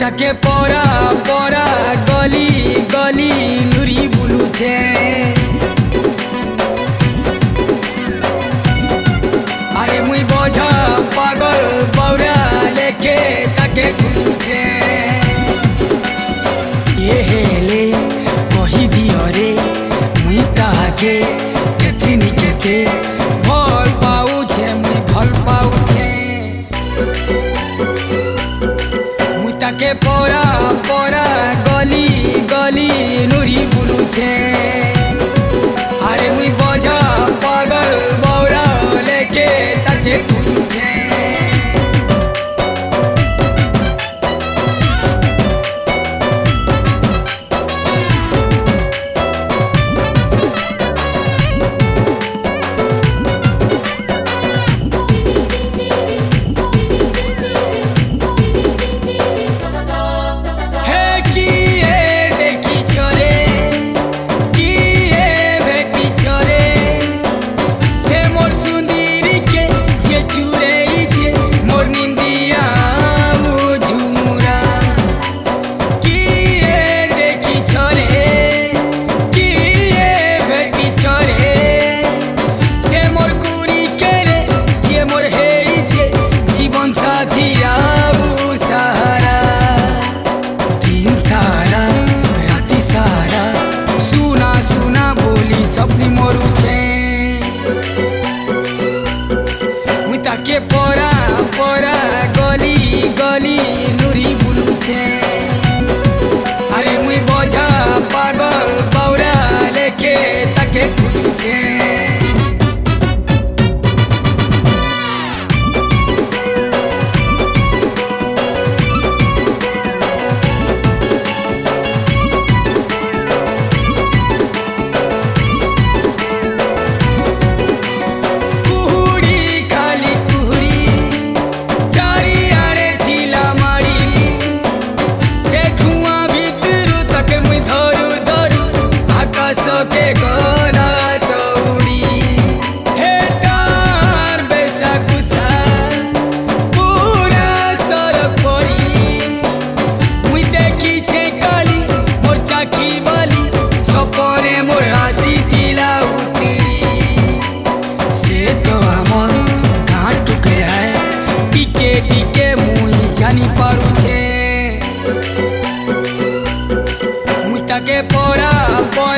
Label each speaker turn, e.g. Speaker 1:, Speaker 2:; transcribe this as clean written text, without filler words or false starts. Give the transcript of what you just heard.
Speaker 1: ताके परा परा गली गली नुरी बुलुछे अरे मुई बोझा पागल बौरा लेके ताके खुजुछे ये हेले कही दियो रे मुई ताके केथिनी केते भल पाउछे मुई भल पाउछे ताके परा परा गली गली नुरी बुलुछे अरे मुई बोझा पागल बौरा लेके ताके खुजुछे सपनी मोरू छे मुई ताके परा परा गली गली नुरी बुलू छे अरे मुई बोझा पागल बौरा लेके ताके खुजू छे जानी पारुछे मुई ताके परा